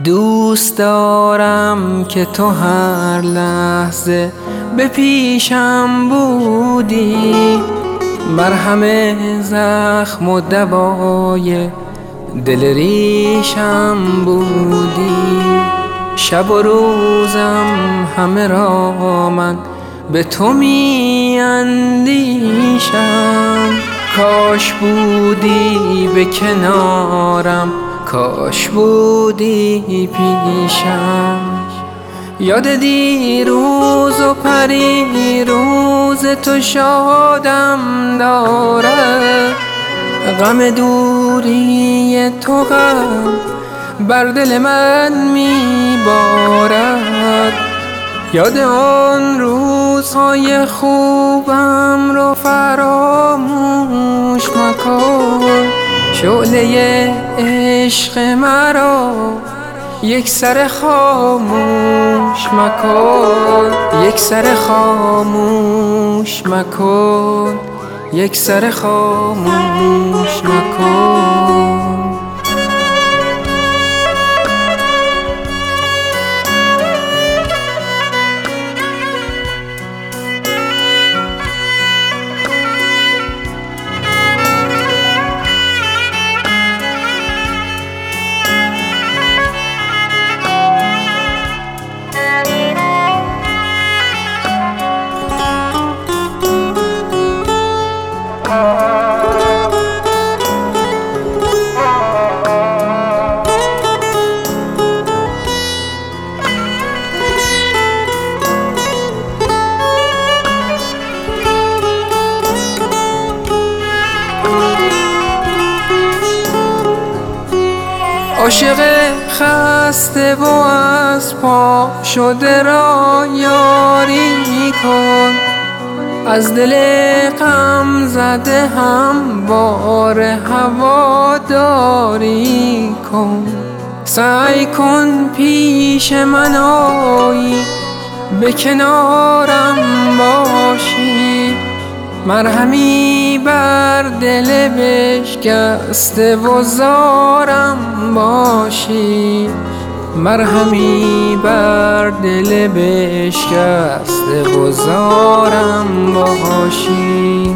دوست دارم که تو هر لحظه به پیشم بودی، مرهم زخم و دوای دل ریشم بودی. شب و روزم همه را من به تو می اندیشم. کاش بودی به کنارم، کاش بودی پیشم. یاد دیروز و پریروز تو شادم دارد، غم دوری تو غم بر دل من میبارد. یاد آن روزهای خوبم رو فراموش مکن، شعله عشق مرا یک سر خاموش مکن، یک سر خاموش مکن، یک سر خاموش مکن. عاشق خسته و از پا شده را یاری کن، از دل غم زده هم بار هواداری کن. سعی کن پیش من آیی، به کنارم باشی، مرهمی بر دل بشکسته و زارم باشی، مرهمی بر دل بشکسته و زارم باشی.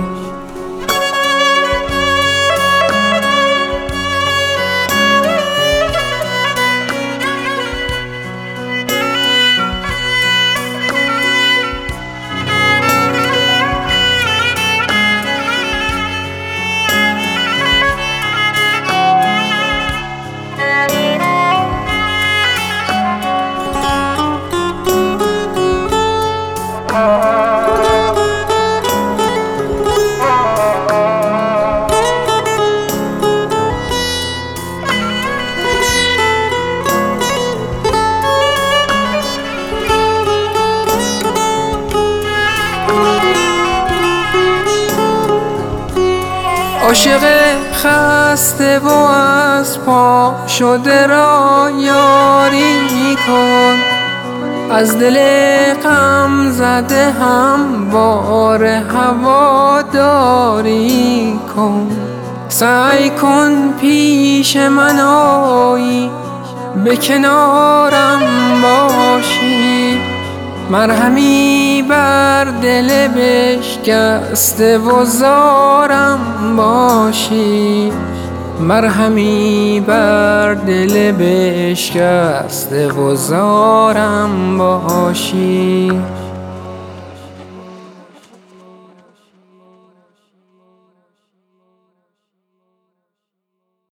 عاشق خسته و از پا شده را یاری کن، از دل غم زده هم بار هواداری کن. سعی کن پیش من آیی، به کنارم باشی، مرهمی بر دل بشکسته و زارم باشی، مرهمی بر دل بشکسته و زارم باشی.